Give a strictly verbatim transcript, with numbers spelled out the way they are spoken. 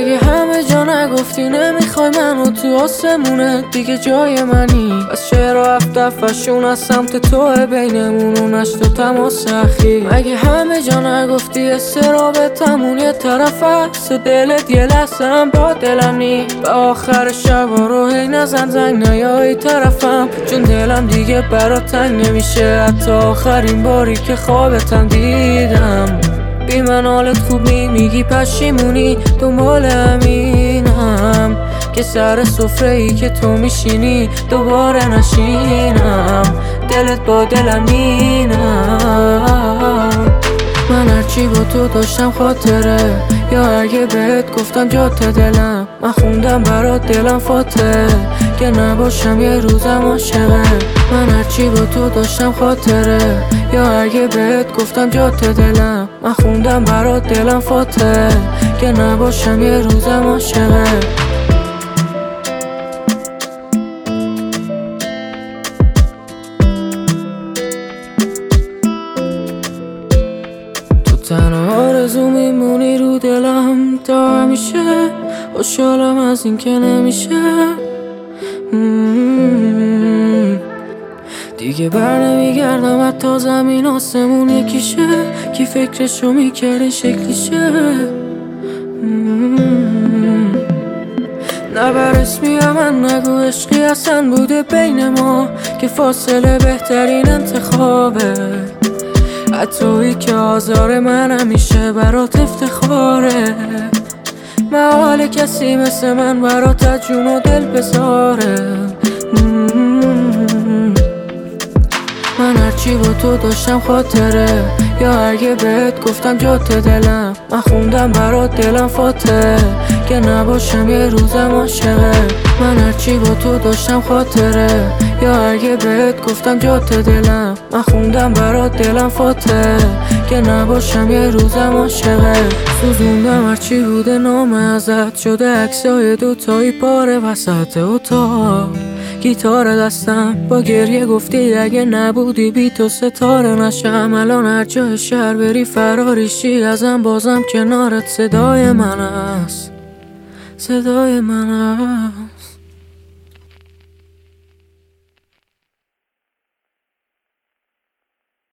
اگه همه جا نگفتی نمیخوای منو تو آسمونت دیگه جای منی، پس چرا هفت دفعشون از سمت توه بینمون و نشت و تماس اخیر؟ اگه همه جا نگفتی استرابتمون یه طرف هست و دلت یه لحظه هم با دلم نی، به آخر شبا رو هی نزن زنگ نیایی طرفم، چون دلم دیگه برات تنگ نمیشه حتی آخرین باری که خوابتم دیدم. بی من حالت خوب نی، میگی پشیمونی دنبال همینم که سر سفره ای که تو میشینی دوباره نشینم، دلت با دلم مینم. من هرچی با تو داشتم خاطره، یا اگه بهت گفتم جات دلم، من خوندم برات دلم فاته که نباشم یه روزم عاشقه. من هرچی با تو داشتم خاطره، یا اگه بهت گفتم جات دلم، من خوندم برات دلم فاته که نباشم یه روزم عاشقه. تنها آرزو میمونی رو دلم تا همیشه، خوشحالم از این که نمیشه دیگه بر نمیگردم حتی زمین آسمون یکیشه، کی فکرشو میکرده شکلیشه. نه بر اسمی من نگو عشقی اصلا بوده بین ما که فاصله بهترین انتخابه، حتی که آزار من همیشه برات افتخاره، محال کسی مثل من برات جون و دل بذاره. من هرچی با تو داشتم خاطره، یا اگه بهت گفتم جات دلم، من خوندم برات دلم فاته که نباشم یه روزم عاشقه. من هرچی با تو داشتم خاطره، یا اگه بهت گفتم جات دلم، من خوندم برات دلم فاته که نباشم یه روزم عاشقه. سوزوندم هرچی بوده نام ازت، شده عکسای دوتایی پاره وسط اتاق، گیتار دستم با گریه گفتی اگه نبودی بی تو ستاره نشم. الان هر جای شهر بری فراریشی ازم بازم کنارت صدای من است، صدای من است.